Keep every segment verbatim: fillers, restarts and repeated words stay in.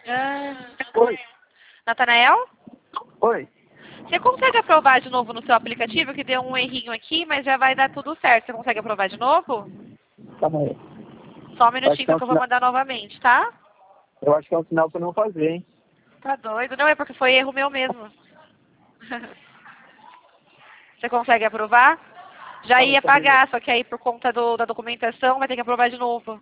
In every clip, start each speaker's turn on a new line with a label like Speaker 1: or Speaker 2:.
Speaker 1: Ah,
Speaker 2: Oi.
Speaker 1: Natanael?
Speaker 2: Oi.
Speaker 1: Você consegue aprovar de novo no seu aplicativo? Que deu um errinho aqui, mas já vai dar tudo certo. Você consegue aprovar de novo?
Speaker 2: Calma aí.
Speaker 1: Só um
Speaker 2: Eu acho
Speaker 1: minutinho
Speaker 2: que é
Speaker 1: então
Speaker 2: um
Speaker 1: que eu vou
Speaker 2: sinal,
Speaker 1: mandar novamente, tá?
Speaker 2: eu acho que é um sinal pra não fazer, hein?
Speaker 1: Tá doido? Não, é porque foi erro meu mesmo. Você consegue aprovar? Já
Speaker 2: Calma,
Speaker 1: ia
Speaker 2: deixa eu ver.
Speaker 1: pagar, só que aí por conta do, da documentação vai ter que aprovar de novo.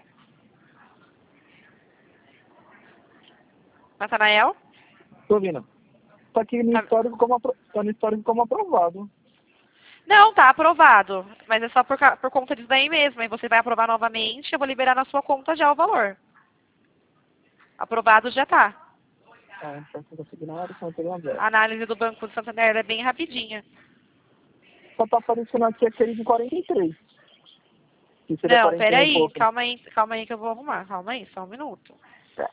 Speaker 1: Natanael?
Speaker 2: Tô ouvindo. Tá aqui no
Speaker 1: Tá-
Speaker 2: histórico como, apro... tá no histórico como aprovado.
Speaker 1: Não, tá aprovado. Mas é só por, ca- por conta disso daí mesmo. Aí você vai aprovar novamente, eu vou liberar na sua conta já o valor. Aprovado já tá.
Speaker 2: Ah, tá conseguindo na hora, só não
Speaker 1: A análise do Banco do Santander é bem rapidinha.
Speaker 2: Só tá aparecendo aqui aquele de quarenta e três. Que seria
Speaker 1: Não,
Speaker 2: quarenta e um e
Speaker 1: peraí.
Speaker 2: pouco.
Speaker 1: Calma aí, calma aí que eu vou arrumar. Calma aí, só um minuto.
Speaker 2: Tá.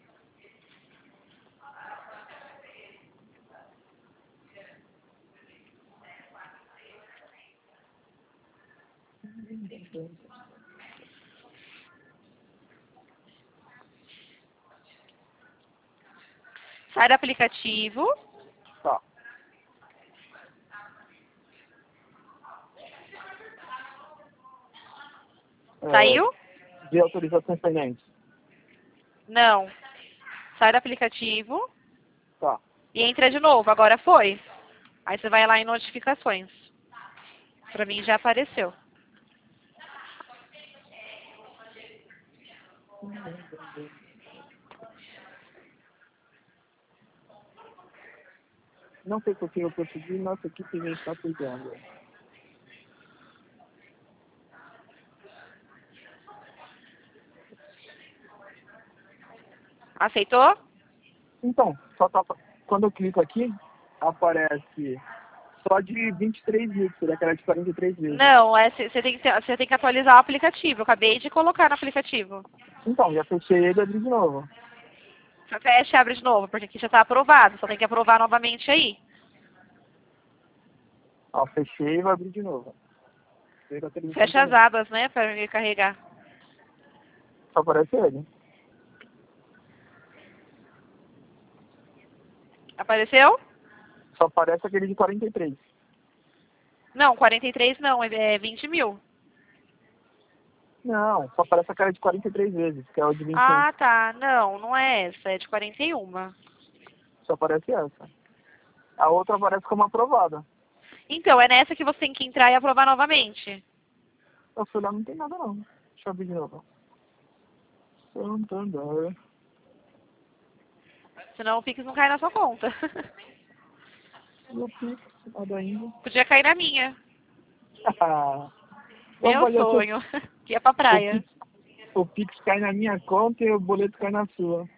Speaker 1: Sai do aplicativo.
Speaker 2: Tá. É,
Speaker 1: Saiu?
Speaker 2: de autorização pendente.
Speaker 1: Não. Sai do aplicativo
Speaker 2: Tá.
Speaker 1: e entra de novo. Agora foi. Aí você vai lá em notificações. Pra mim já apareceu.
Speaker 2: Não sei por que eu consegui, nossa equipe já está cuidando.
Speaker 1: Aceitou?
Speaker 2: Então, só tá, quando eu clico aqui, aparece só de vinte e três mil, que seria aquela de quarenta e três vezes.
Speaker 1: Não, é, você tem, que ter- você tem que atualizar o aplicativo. Eu acabei de colocar no aplicativo.
Speaker 2: Então, já fechei ele e abri de novo.
Speaker 1: Só fecha e abre de novo, porque aqui já está aprovado. Só tem que aprovar novamente aí.
Speaker 2: Ó, fechei e vou abrir de novo. Veio com a televisão
Speaker 1: Fecha as
Speaker 2: também.
Speaker 1: abas, né, para ele carregar.
Speaker 2: Só aparece ele.
Speaker 1: Apareceu?
Speaker 2: Só aparece aquele de quarenta e três.
Speaker 1: Não, quarenta e três não, é vinte mil.
Speaker 2: Não, só aparece aquela de quarenta e três vezes, que é o de vinte e um.
Speaker 1: Ah, tá. Não, não é essa, é de quarenta e um.
Speaker 2: Só aparece essa. A outra aparece como aprovada.
Speaker 1: Então, é nessa que você tem que entrar e aprovar novamente.
Speaker 2: Eu fui lá, não tem nada não. Deixa eu abrir de novo. Santander.
Speaker 1: Senão o Pix não cai na sua conta.
Speaker 2: Meu Pix, a da Índia.
Speaker 1: Podia cair na minha.
Speaker 2: Vamos
Speaker 1: Meu
Speaker 2: fazer assim,
Speaker 1: sonho. Que ia pra
Speaker 2: o
Speaker 1: praia.
Speaker 2: Pix, o Pix cai na minha conta e o boleto cai na sua.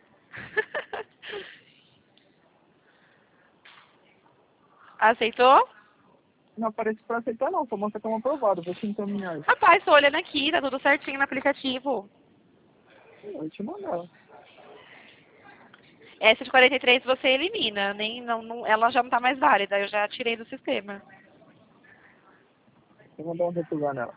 Speaker 1: Aceitou?
Speaker 2: Não aparece pra aceitar não, só mostra como aprovado. Vou te encaminhar.
Speaker 1: Rapaz, tô olhando aqui, tá tudo certinho no aplicativo.
Speaker 2: Vou te mandar.
Speaker 1: Essa de quarenta e três você elimina, nem, não, não, ela já não tá mais válida, eu já tirei do sistema.
Speaker 2: Vou mandar um retular nela.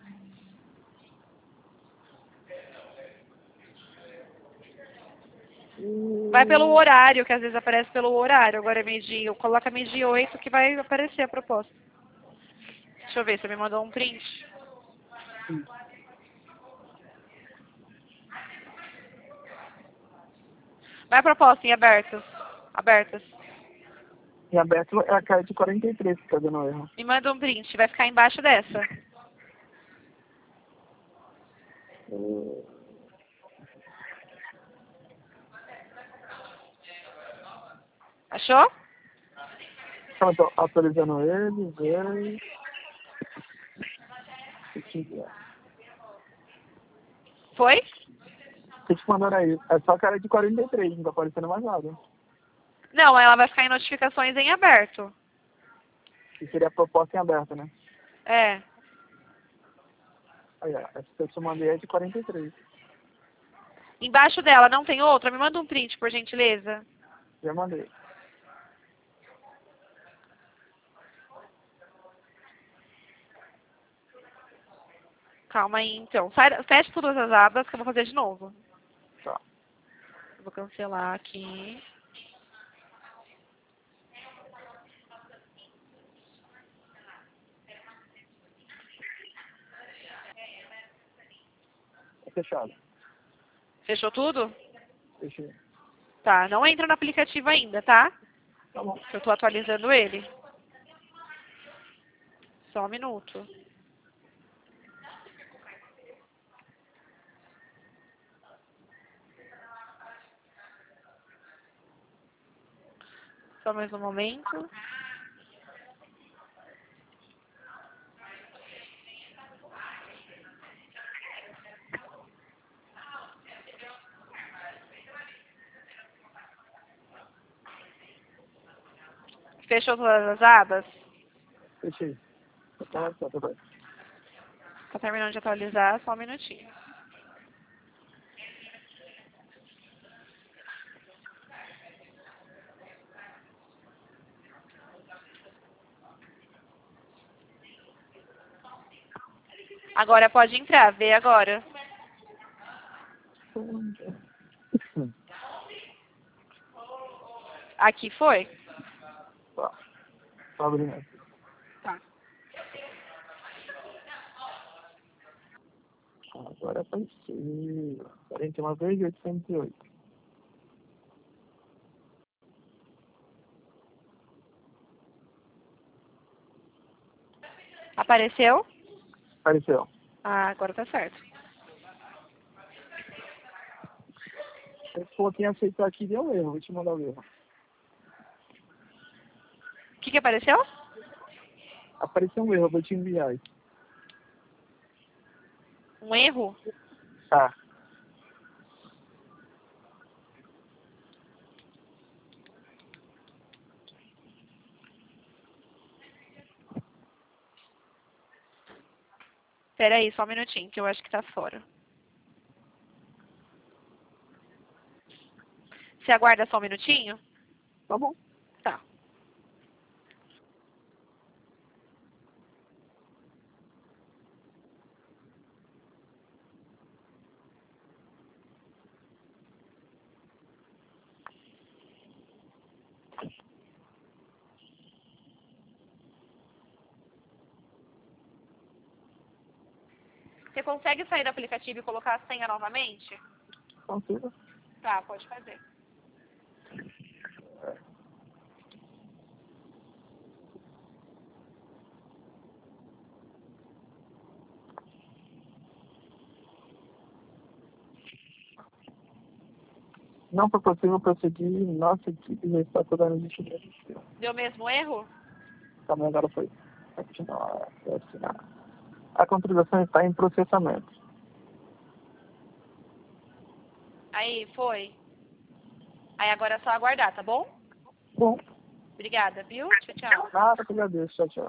Speaker 1: Vai pelo
Speaker 2: Hum,
Speaker 1: horário, que às vezes aparece pelo horário. Agora é meio-dia, coloca meio-dia oito que vai aparecer a proposta. Deixa eu ver, você me mandou um print. Vai a proposta em abertos. Abertas.
Speaker 2: Em aberto é a cara de quarenta e três que tá dando erro.
Speaker 1: Me manda um print, vai ficar embaixo dessa.
Speaker 2: Hum,
Speaker 1: Achou?
Speaker 2: Então, eu tô atualizando ele, ver.
Speaker 1: Foi?
Speaker 2: Tô te mandando aí. É só a cara de quarenta e três, não tá aparecendo mais nada.
Speaker 1: Não, ela vai ficar em notificações em aberto.
Speaker 2: Que seria a proposta em aberto, né?
Speaker 1: É.
Speaker 2: Aí, ó, essa que eu te mandei é de quarenta e três.
Speaker 1: Embaixo dela não tem outra? Me manda um print, por gentileza.
Speaker 2: Já mandei.
Speaker 1: Calma aí, então. Sai, fecha todas as abas que eu vou fazer de novo.
Speaker 2: Tá.
Speaker 1: Vou cancelar aqui.
Speaker 2: É fechado.
Speaker 1: Fechou tudo?
Speaker 2: Fechei.
Speaker 1: Tá, não entra no aplicativo ainda, tá?
Speaker 2: Tá bom.
Speaker 1: Eu tô atualizando ele. Só um minuto. Só mais um momento. Fechou todas as abas?
Speaker 2: Fechei. Tá, tá, tá bem.
Speaker 1: Tá terminando de atualizar, só um minutinho. Agora pode entrar, vê agora. Aqui foi?
Speaker 2: Tá. Tá abrindo.
Speaker 1: Tá.
Speaker 2: Agora vai ser quarenta e uma vezes oitocentos e oito.
Speaker 1: Apareceu?
Speaker 2: Apareceu.
Speaker 1: Ah, agora tá certo.
Speaker 2: Eu coloquei em aceitar aqui, deu um erro. Vou te mandar o erro.
Speaker 1: O que que apareceu?
Speaker 2: Apareceu um erro, eu vou te enviar.
Speaker 1: Um erro?
Speaker 2: Tá.
Speaker 1: Pera aí, só um minutinho, que eu acho que tá fora. Você aguarda só um minutinho?
Speaker 2: Tá bom.
Speaker 1: Tá. Você consegue sair do aplicativo e colocar a senha novamente?
Speaker 2: Consigo.
Speaker 1: Tá, pode fazer.
Speaker 2: Não foi possível prosseguir. Nossa equipe já está toda no investimento.
Speaker 1: Deu mesmo erro?
Speaker 2: Também agora foi. Continuar. Assinar. A contribuição está em processamento.
Speaker 1: Aí, foi. Aí agora é só aguardar, tá bom?
Speaker 2: Bom.
Speaker 1: Obrigada, viu? Tchau, tchau.
Speaker 2: Nada que agradeço. Tchau, tchau.